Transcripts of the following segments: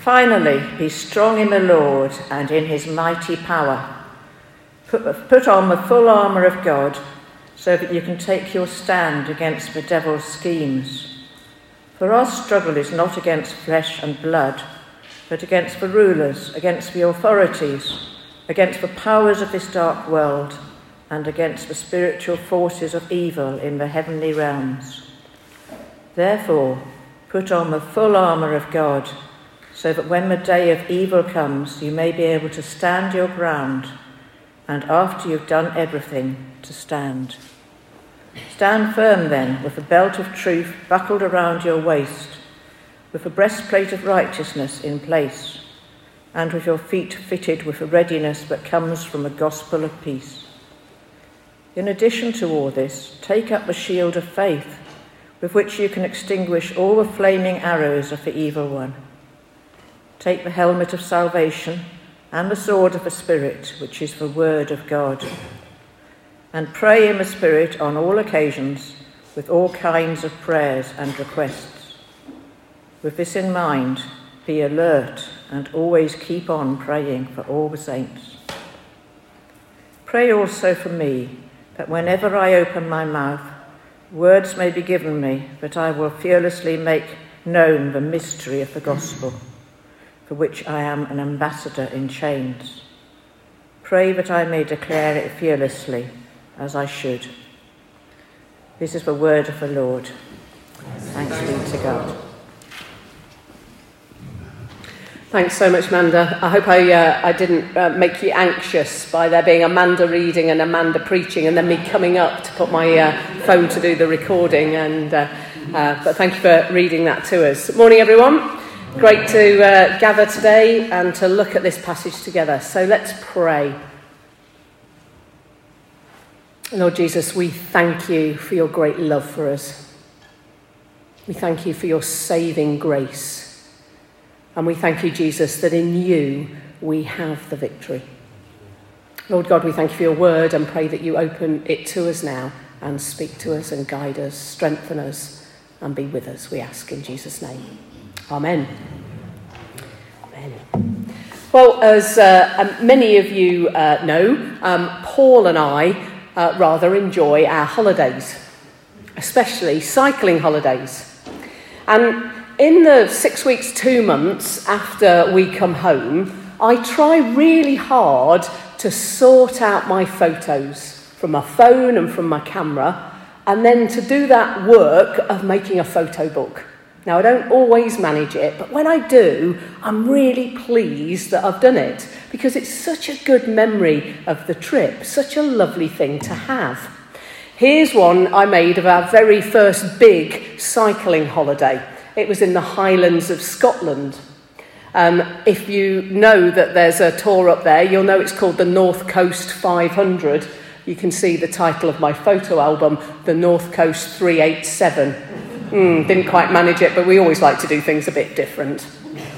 Finally, be strong in the Lord and in his mighty power. Put on the full armour of God so that you can take your stand against the devil's schemes. For our struggle is not against flesh and blood, but against the rulers, against the authorities, against the powers of this dark world, and against the spiritual forces of evil in the heavenly realms. Therefore, put on the full armour of God, so that when the day of evil comes, you may be able to stand your ground, and after you've done everything, to stand. Stand firm then, with the belt of truth buckled around your waist, with the breastplate of righteousness in place, and with your feet fitted with the readiness that comes from the gospel of peace. In addition to all this, take up the shield of faith, with which you can extinguish all the flaming arrows of the evil one. Take the helmet of salvation and the sword of the Spirit, which is the word of God. And pray in the Spirit on all occasions with all kinds of prayers and requests. With this in mind, be alert and always keep on praying for all the saints. Pray also for me, that whenever I open my mouth, words may be given me, that I will fearlessly make known the mystery of the gospel, for which I am an ambassador in chains. Pray that I may declare it fearlessly, as I should. This is the word of the Lord. Thanks be to God. Thanks so much, Amanda. I hope I didn't make you anxious by there being Amanda reading and Amanda preaching and then me coming up to put my phone to do the recording. But thank you for reading that to us. Morning, everyone. Great to gather today and to look at this passage together. So let's pray. Lord Jesus, we thank you for your great love for us. We thank you for your saving grace. And we thank you, Jesus, that in you we have the victory. Lord God, we thank you for your word and pray that you open it to us now and speak to us and guide us, strengthen us and be with us, we ask in Jesus' name. Amen. Amen. Well, as many of you know, Paul and I rather enjoy our holidays, especially cycling holidays. And in the 6 weeks, 2 months after we come home, I try really hard to sort out my photos from my phone and from my camera, and then to do that work of making a photo book. Now, I don't always manage it, but when I do, I'm really pleased that I've done it, because it's such a good memory of the trip, such a lovely thing to have. Here's one I made of our very first big cycling holiday. It was in the Highlands of Scotland. If you know that there's a tour up there, you'll know it's called the North Coast 500. You can see the title of my photo album, The North Coast 387. Didn't quite manage it, but we always like to do things a bit different.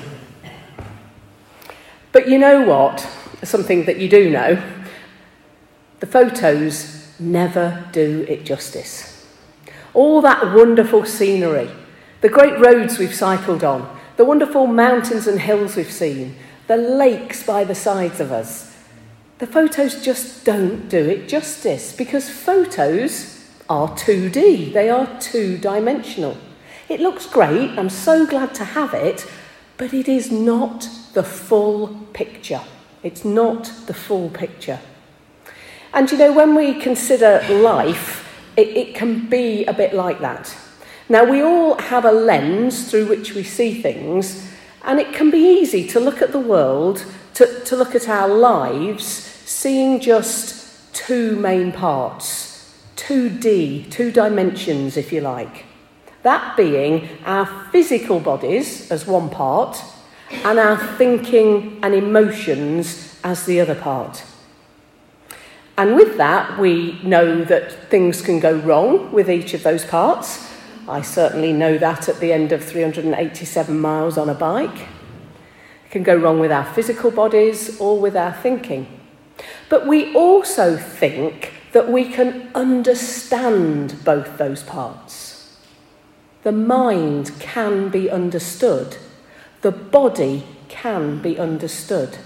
But you know what? Something that you do know. The photos never do it justice. All that wonderful scenery, the great roads we've cycled on, the wonderful mountains and hills we've seen, the lakes by the sides of us. The photos just don't do it justice, because photos are 2D. They are two-dimensional. It looks great. I'm so glad to have it, but it is not the full picture. It's not the full picture. And you know, when we consider life, it can be a bit like that. Now, we all have a lens through which we see things, and it can be easy to look at the world, to look at our lives, seeing just two main parts, 2D, two dimensions, if you like. That being our physical bodies as one part, and our thinking and emotions as the other part. And with that, we know that things can go wrong with each of those parts. I certainly know that at the end of 387 miles on a bike. It can go wrong with our physical bodies or with our thinking. But we also think that we can understand both those parts. The mind can be understood. The body can be understood.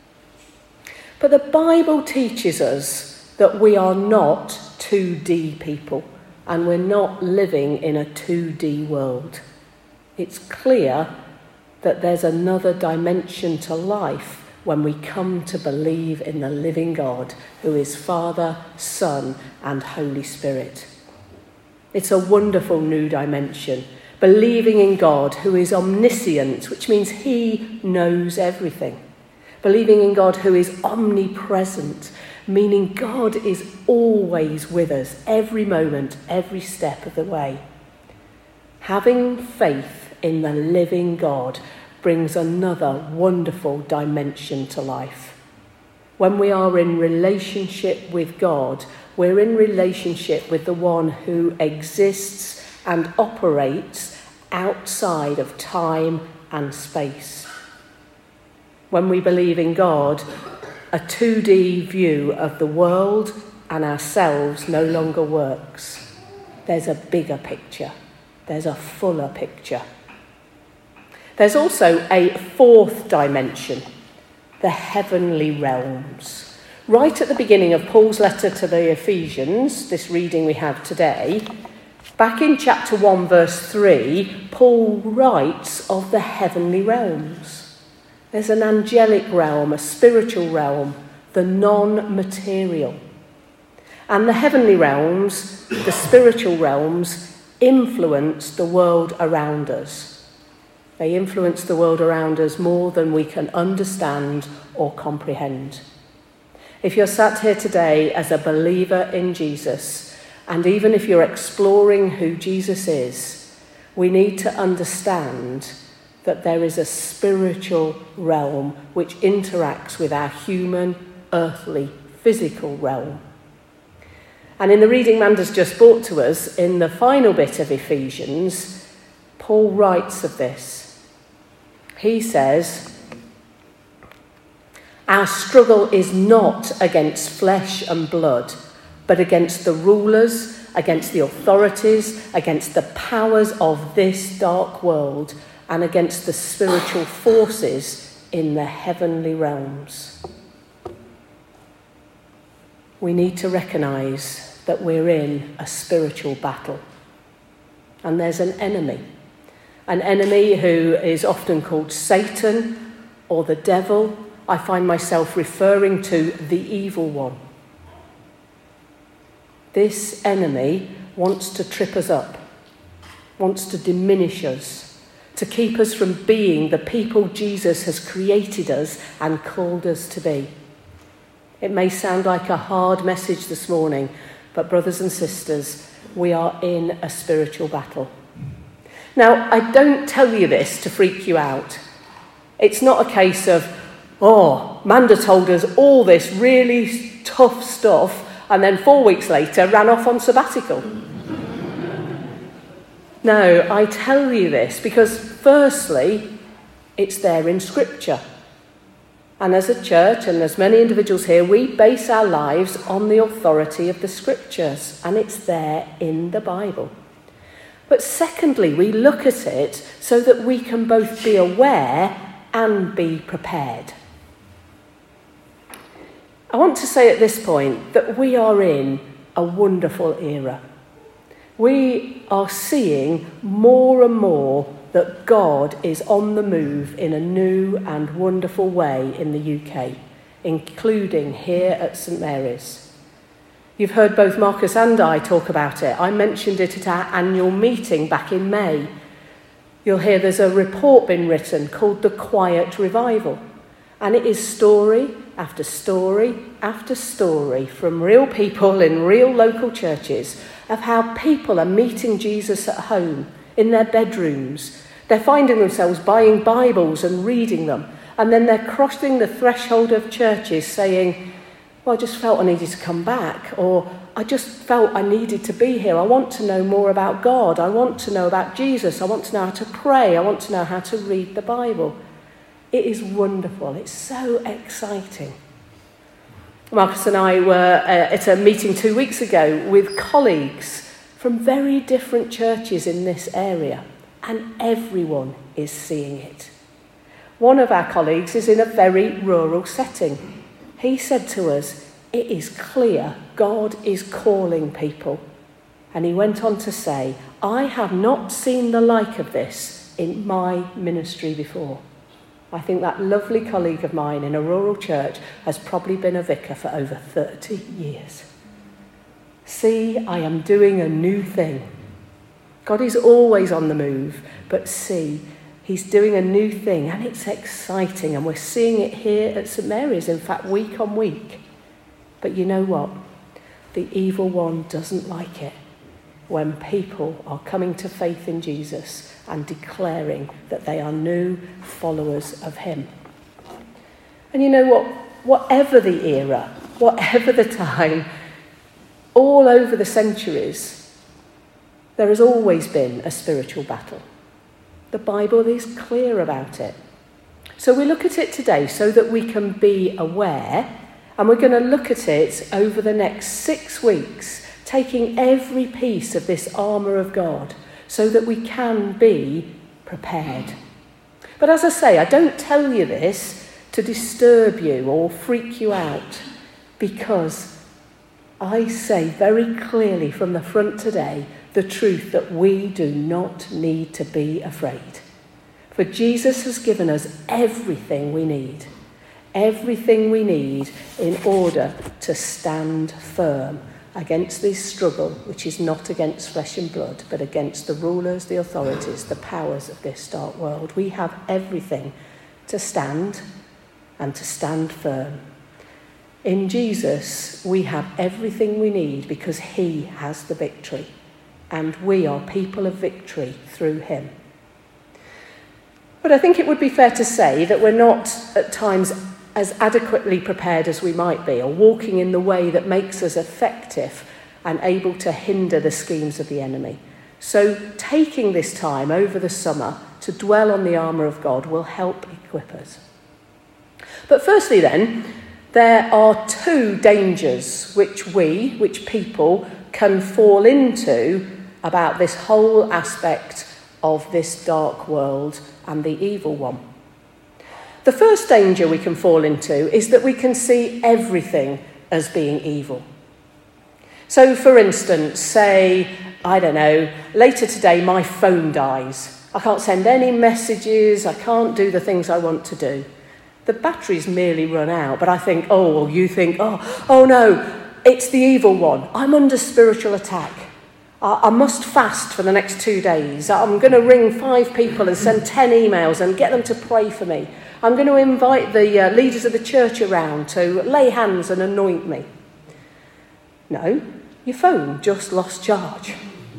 But the Bible teaches us that we are not 2D people, and we're not living in a 2D world. It's clear that there's another dimension to life when we come to believe in the living God, who is Father, Son, and Holy Spirit. It's a wonderful new dimension, believing in God who is omniscient, which means he knows everything. Believing in God who is omnipresent, meaning God is always with us, every moment, every step of the way. Having faith in the living God brings another wonderful dimension to life. When we are in relationship with God, we're in relationship with the one who exists and operates outside of time and space. When we believe in God, a 2D view of the world and ourselves no longer works. There's a bigger picture. There's a fuller picture. There's also a fourth dimension, the heavenly realms. Right at the beginning of Paul's letter to the Ephesians, this reading we have today, back in chapter 1, verse 3, Paul writes of the heavenly realms. There's an angelic realm, a spiritual realm, the non-material. And the heavenly realms, the spiritual realms, influence the world around us. They influence the world around us more than we can understand or comprehend. If you're sat here today as a believer in Jesus, and even if you're exploring who Jesus is, we need to understand that there is a spiritual realm which interacts with our human, earthly, physical realm. And in the reading Manda's just brought to us, in the final bit of Ephesians, Paul writes of this. He says, "Our struggle is not against flesh and blood, but against the rulers, against the authorities, against the powers of this dark world, and against the spiritual forces in the heavenly realms." We need to recognise that we're in a spiritual battle. And there's an enemy who is often called Satan or the devil. I find myself referring to the evil one. This enemy wants to trip us up, wants to diminish us, to keep us from being the people Jesus has created us and called us to be. It may sound like a hard message this morning, but brothers and sisters, we are in a spiritual battle. Now, I don't tell you this to freak you out. It's not a case of, Manda told us all this really tough stuff and then 4 weeks later ran off on sabbatical. No, I tell you this because firstly, it's there in Scripture. And as a church and as many individuals here, we base our lives on the authority of the Scriptures, and it's there in the Bible. But secondly, we look at it so that we can both be aware and be prepared. I want to say at this point that we are in a wonderful era. We are seeing more and more that God is on the move in a new and wonderful way in the UK, including here at St Mary's. You've heard both Marcus and I talk about it. I mentioned it at our annual meeting back in May. You'll hear there's a report been written called The Quiet Revival. And it is story after story after story from real people in real local churches of how people are meeting Jesus at home, in their bedrooms. They're finding themselves buying Bibles and reading them. And then they're crossing the threshold of churches saying, I just felt I needed to come back, or I just felt I needed to be here. I want to know more about God. I want to know about Jesus. I want to know how to pray. I want to know how to read the Bible. It is wonderful. It's so exciting. Marcus and I were at a meeting 2 weeks ago with colleagues from very different churches in this area, and everyone is seeing it. One of our colleagues is in a very rural setting. He said to us, it is clear God is calling people. And he went on to say, I have not seen the like of this in my ministry before. I think that lovely colleague of mine in a rural church has probably been a vicar for over 30 years. See, I am doing a new thing. God is always on the move, but see, he's doing a new thing, and it's exciting, and we're seeing it here at St Mary's, in fact, week on week. But you know what? The evil one doesn't like it when people are coming to faith in Jesus and declaring that they are new followers of him. And you know what? Whatever the era, whatever the time, all over the centuries, there has always been a spiritual battle. The Bible is clear about it. So we look at it today so that we can be aware, and we're going to look at it over the next 6 weeks, taking every piece of this armour of God so that we can be prepared. But as I say, I don't tell you this to disturb you or freak you out, because I say very clearly from the front today the truth that we do not need to be afraid. For Jesus has given us everything we need in order to stand firm against this struggle, which is not against flesh and blood, but against the rulers, the authorities, the powers of this dark world. We have everything to stand and to stand firm. In Jesus, we have everything we need because he has the victory, and we are people of victory through him. But I think it would be fair to say that we're not at times as adequately prepared as we might be, or walking in the way that makes us effective and able to hinder the schemes of the enemy. So taking this time over the summer to dwell on the armour of God will help equip us. But firstly then, there are 2 dangers which people can fall into about this whole aspect of this dark world and the evil one. The first danger we can fall into is that we can see everything as being evil. So, for instance, say, I don't know, later today my phone dies. I can't send any messages, I can't do the things I want to do. The battery's merely run out, but I think, you think, oh no, it's the evil one. I'm under spiritual attack. I must fast for the next 2 days. I'm going to ring 5 people and send 10 emails and get them to pray for me. I'm going to invite the leaders of the church around to lay hands and anoint me. No, your phone just lost charge.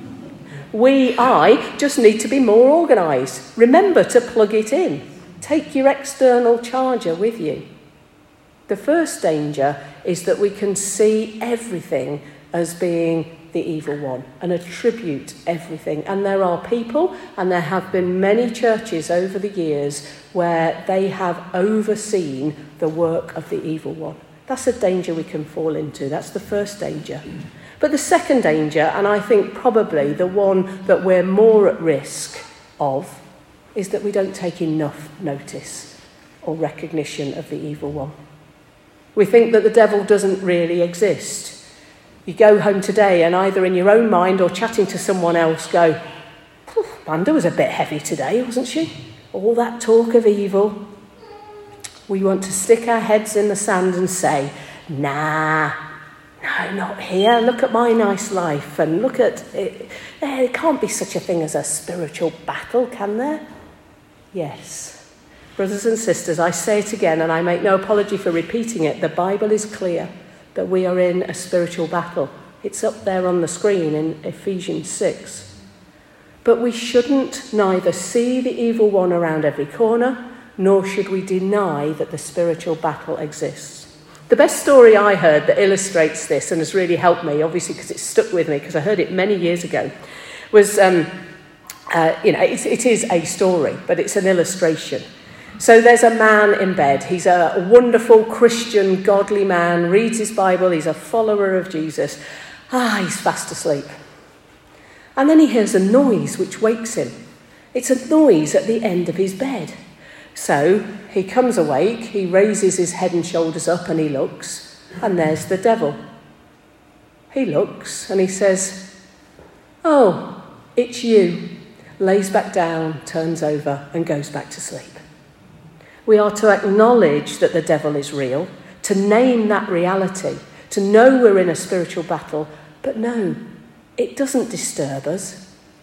I just need to be more organised. Remember to plug it in. Take your external charger with you. The first danger is that we can see everything as being the evil one and attribute everything. And there are people, and there have been many churches over the years where they have overseen the work of the evil one. That's a danger we can fall into. That's the first danger. But the second danger, and I think probably the one that we're more at risk of, is that we don't take enough notice or recognition of the evil one. We think that the devil doesn't really exist. You go home today and either in your own mind or chatting to someone else go, Amanda was a bit heavy today, wasn't she? All that talk of evil. We want to stick our heads in the sand and say, no, not here. Look at my nice life and look at it. There can't be such a thing as a spiritual battle, can there? Yes. Brothers and sisters, I say it again and I make no apology for repeating it. The Bible is clear that we are in a spiritual battle. It's up there on the screen in Ephesians 6. But we shouldn't neither see the evil one around every corner, nor should we deny that the spiritual battle exists. The best story I heard that illustrates this and has really helped me, obviously because it stuck with me because I heard it many years ago, was, it is a story, but it's an illustration. So there's a man in bed. He's a wonderful Christian, godly man, reads his Bible, he's a follower of Jesus. He's fast asleep. And then he hears a noise which wakes him. It's a noise at the end of his bed. So he comes awake, he raises his head and shoulders up and he looks, and there's the devil. He looks and he says, "Oh, it's you," lays back down, turns over and goes back to sleep. We are to acknowledge that the devil is real, to name that reality, to know we're in a spiritual battle, but no, it doesn't disturb us.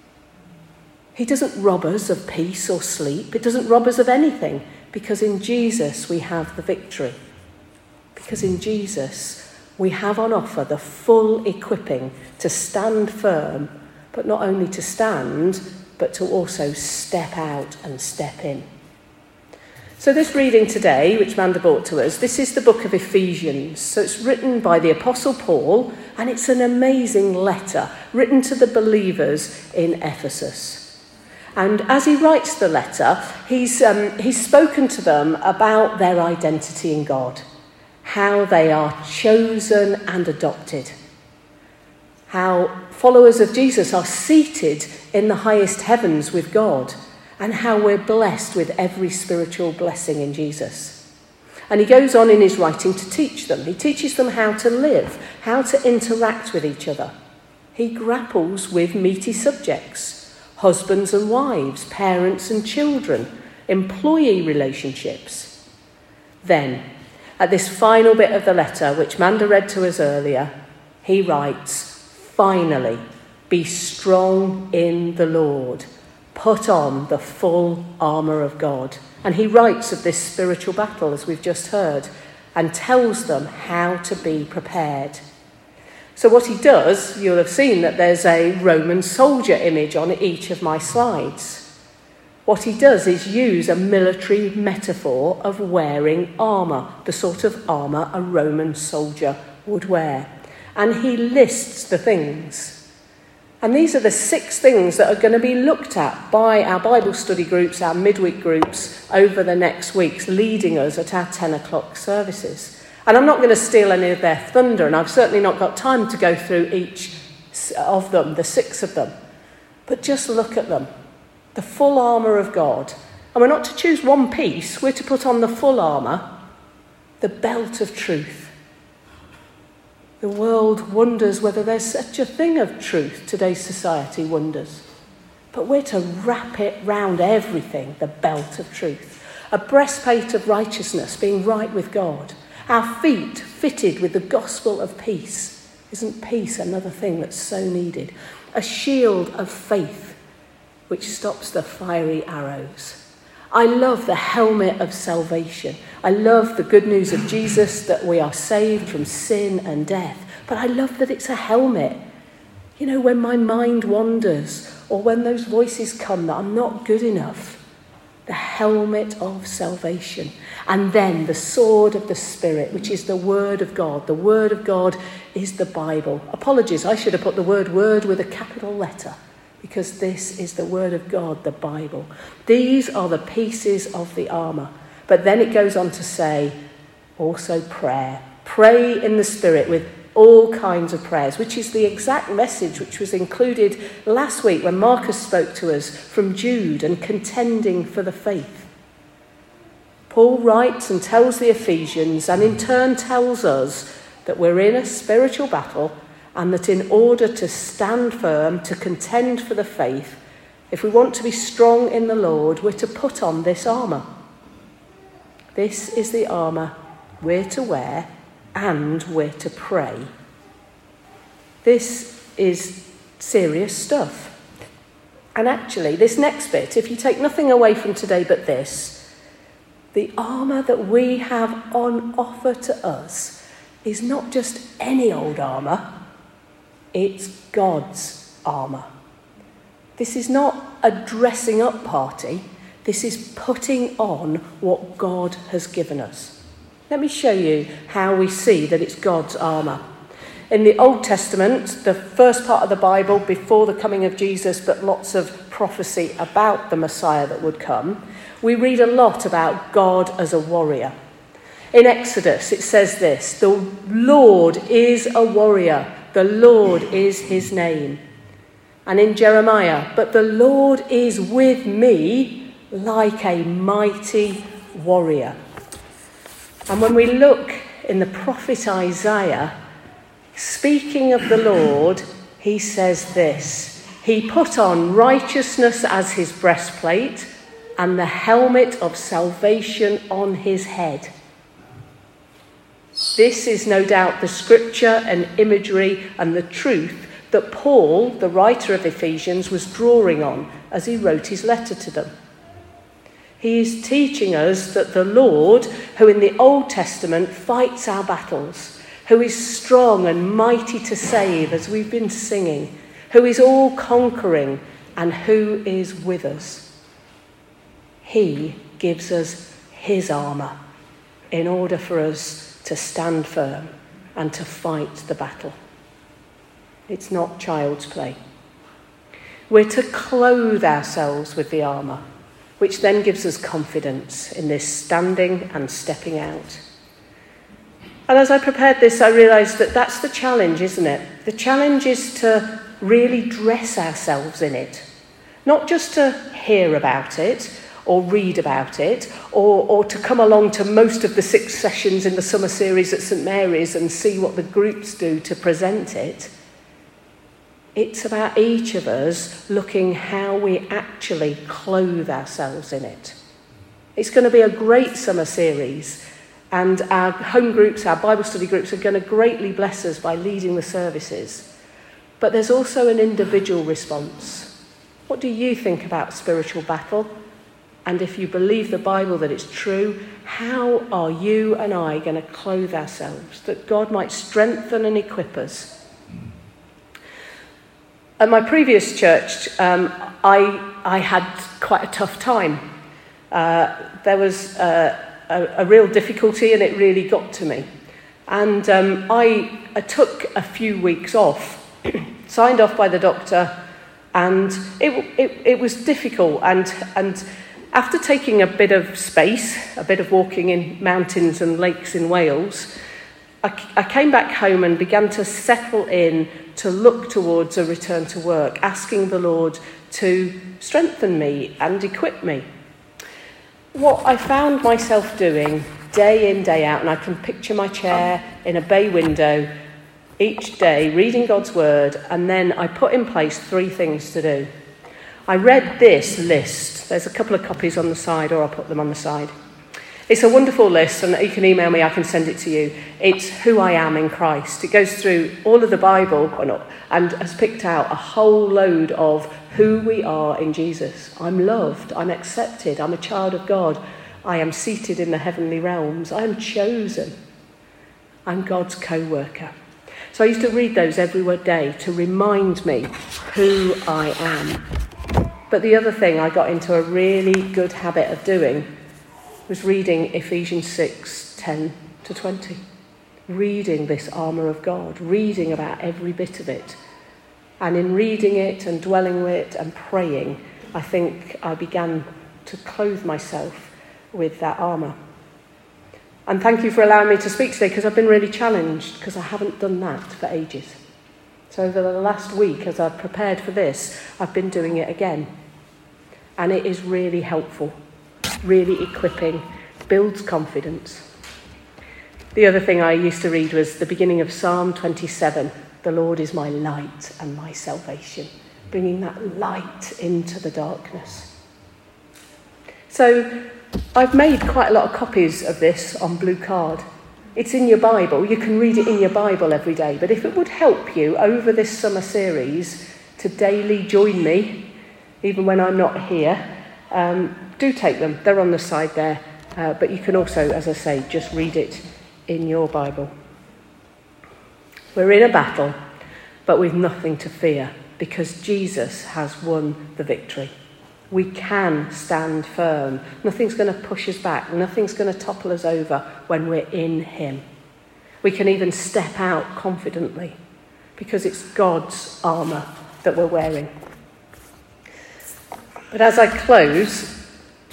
He doesn't rob us of peace or sleep. It doesn't rob us of anything, because in Jesus we have the victory. Because in Jesus we have on offer the full equipping to stand firm, but not only to stand, but to also step out and step in. So this reading today, which Manda brought to us, this is the book of Ephesians. So it's written by the Apostle Paul, and it's an amazing letter written to the believers in Ephesus. And as he writes the letter, he's spoken to them about their identity in God, how they are chosen and adopted, how followers of Jesus are seated in the highest heavens with God, and how we're blessed with every spiritual blessing in Jesus. And he goes on in his writing to teach them. He teaches them how to live, how to interact with each other. He grapples with meaty subjects: husbands and wives, parents and children, employee relationships. Then, at this final bit of the letter, which Manda read to us earlier, he writes, "Finally, be strong in the Lord. Put on the full armour of God." And he writes of this spiritual battle, as we've just heard, and tells them how to be prepared. So what he does, you'll have seen that there's a Roman soldier image on each of my slides. What he does is use a military metaphor of wearing armour, the sort of armour a Roman soldier would wear. And he lists the things. And these are the 6 things that are going to be looked at by our Bible study groups, our midweek groups, over the next weeks, leading us at our 10 o'clock services. And I'm not going to steal any of their thunder, and I've certainly not got time to go through each of them, the 6 of them. But just look at them. The full armour of God. And we're not to choose one piece, we're to put on the full armour, the belt of truth. The world wonders whether there's such a thing of truth. Today's society wonders. But we're to wrap it round everything, the belt of truth. A breastplate of righteousness, being right with God. Our feet fitted with the gospel of peace. Isn't peace another thing that's so needed? A shield of faith, which stops the fiery arrows. I love the helmet of salvation. I love the good news of Jesus, that we are saved from sin and death. But I love that it's a helmet. You know, when my mind wanders, or when those voices come that I'm not good enough, the helmet of salvation. And then the sword of the Spirit, which is the Word of God. The Word of God is the Bible. Apologies, I should have put the word with a capital letter, because this is the Word of God, the Bible. These are the pieces of the armour. But then it goes on to say, also prayer. Pray in the Spirit with all kinds of prayers, which is the exact message which was included last week when Marcus spoke to us from Jude and contending for the faith. Paul writes and tells the Ephesians, and in turn tells us, that we're in a spiritual battle, and that in order to stand firm, to contend for the faith, if we want to be strong in the Lord, we're to put on this armour. This is the armour we're to wear, and we're to pray. This is serious stuff. And actually, this next bit, if you take nothing away from today but this, the armour that we have on offer to us is not just any old armour, it's God's armour. This is not a dressing up party, this is putting on what God has given us. Let me show you how we see that it's God's armour. In the Old Testament, the first part of the Bible before the coming of Jesus, but lots of prophecy about the Messiah that would come, we read a lot about God as a warrior. In Exodus, it says this: the Lord is a warrior, the Lord is his name. And in Jeremiah, but the Lord is with me like a mighty warrior. And when we look in the prophet Isaiah, speaking of the Lord, he says this: he put on righteousness as his breastplate and the helmet of salvation on his head. This is no doubt the scripture and imagery and the truth that Paul, the writer of Ephesians, was drawing on as he wrote his letter to them. He is teaching us that the Lord, who in the Old Testament fights our battles, who is strong and mighty to save, as we've been singing, who is all-conquering and who is with us. He gives us his armour in order for us to stand firm and to fight the battle. It's not child's play. We're to clothe ourselves with the armour, which then gives us confidence in this standing and stepping out. And as I prepared this, I realised that that's the challenge, isn't it? The challenge is to really dress ourselves in it, not just to hear about it or read about it or to come along to most of the 6 sessions in the summer series at St Mary's and see what the groups do to present it. It's about each of us looking how we actually clothe ourselves in it. It's going to be a great summer series, and our home groups, our Bible study groups are going to greatly bless us by leading the services. But there's also an individual response. What do you think about spiritual battle? And if you believe the Bible that it's true, how are you and I going to clothe ourselves that God might strengthen and equip us? At my previous church, I had quite a tough time. There was a real difficulty, and it really got to me. And I took a few weeks off, signed off by the doctor, and it was difficult. And after taking a bit of space, a bit of walking in mountains and lakes in Wales, I came back home and began to settle in to look towards a return to work, asking the Lord to strengthen me and equip me. What I found myself doing day in, day out, and I can picture my chair in a bay window each day, reading God's word, and then I put in place 3 things to do. I read this list. There's a couple of copies on the side, or I'll put them on the side. It's a wonderful list, and you can email me, I can send it to you. It's who I am in Christ. It goes through all of the Bible and has picked out a whole load of who we are in Jesus. I'm loved, I'm accepted, I'm a child of God, I am seated in the heavenly realms, I am chosen, I'm God's co-worker. So I used to read those every day to remind me who I am. But the other thing I got into a really good habit of doing was reading Ephesians 6:10-20. Reading this armour of God, reading about every bit of it. And in reading it and dwelling with it and praying, I think I began to clothe myself with that armour. And thank you for allowing me to speak today, because I've been really challenged, because I haven't done that for ages. So over the last week, as I've prepared for this, I've been doing it again. And it is really helpful, really equipping, builds confidence. The other thing I used to read was the beginning of Psalm 27. The Lord is my light and my salvation, bringing that light into the darkness. So I've made quite a lot of copies of this on blue card. It's in your Bible. You can read it in your Bible every day. But if it would help you over this summer series to daily join me, even when I'm not here, do take them. They're on the side there. But you can also, as I say, just read it in your Bible. We're in a battle, but with nothing to fear, because Jesus has won the victory. We can stand firm. Nothing's going to push us back. Nothing's going to topple us over when we're in him. We can even step out confidently, because it's God's armour that we're wearing. But as I close,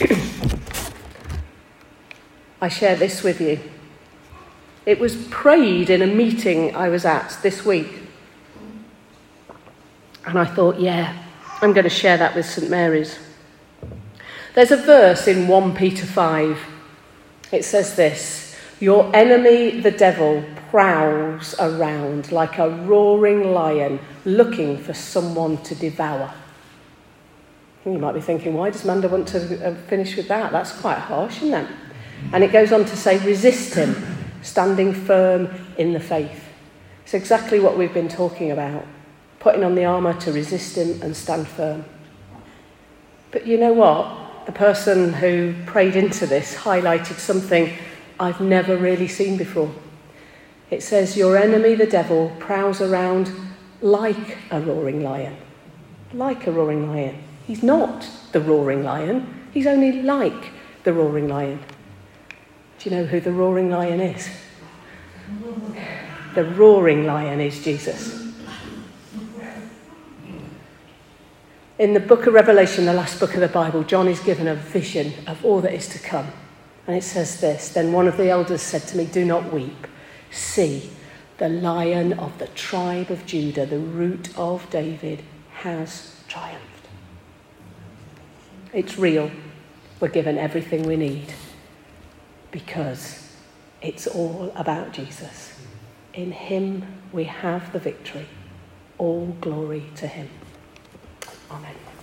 I share this with you. It was prayed in a meeting I was at this week. And I thought, I'm going to share that with St Mary's. There's a verse in 1 Peter 5. It says this: "Your enemy, the devil, prowls around like a roaring lion looking for someone to devour." You might be thinking, why does Manda want to finish with that? That's quite harsh, isn't it? And it goes on to say, resist him, standing firm in the faith. It's exactly what we've been talking about, putting on the armour to resist him and stand firm. But you know what? The person who prayed into this highlighted something I've never really seen before. It says, your enemy, the devil, prowls around like a roaring lion. Like a roaring lion. He's not the roaring lion. He's only like the roaring lion. Do you know who the roaring lion is? The roaring lion is Jesus. In the book of Revelation, the last book of the Bible, John is given a vision of all that is to come. And it says this: "Then one of the elders said to me, 'Do not weep. See, the Lion of the tribe of Judah, the Root of David, has triumphed.'" It's real. We're given everything we need because it's all about Jesus. In him we have the victory. All glory to him. Amen.